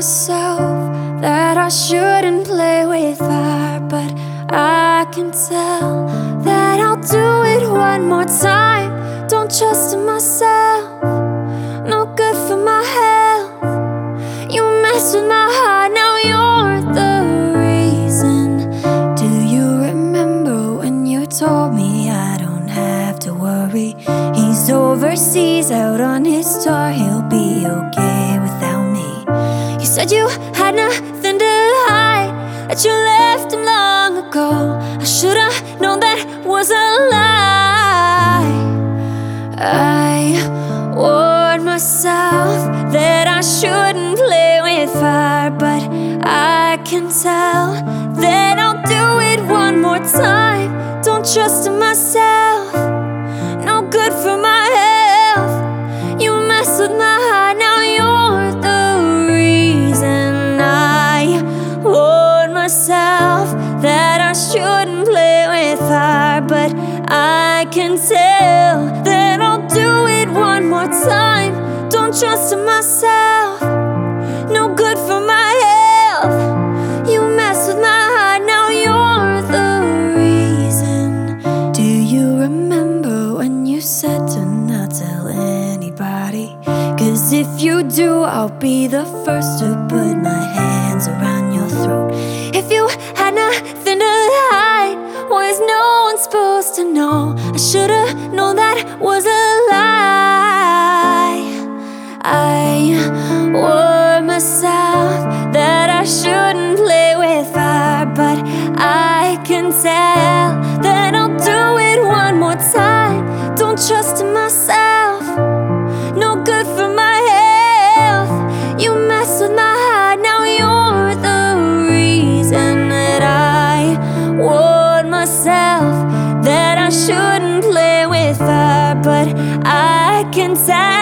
myself that I shouldn't play with fire, but I can tell that I'll do it one more time. Don't trust in myself, no good for my health. You mess with my heart, now you're the reason. Do you remember when you told me I don't have to worry? He's overseas out on his tour, he'll be okay without me. You said you had nothing to hide, that you left him long ago. I should've known that was a lie. I warned myself that I shouldn't play with fire, but I can tell that I'll do it one more time. Don't trust in myself, no good for my health. You mess with my heart, now you're the reason. I warned myself that I shouldn't play with fire, but I can tell that I'll do it one more time. Don't trust in myself, no good for my health. You mess with my heart, now you're the reason. Do you remember when you said to not tell anybody? 'Cause if you do, I'll be the first to put my hands around your throat. If you had nothing to hide, was no one supposed to know? I should've known that was a lie. I warned myself that I shouldn't play with fire, but I can tell that I'll do it one more time. Don't trust in myself, no good for my health. You mess with my heart, now you're the reason. That I warned myself that I shouldn't play with fire, but I can tell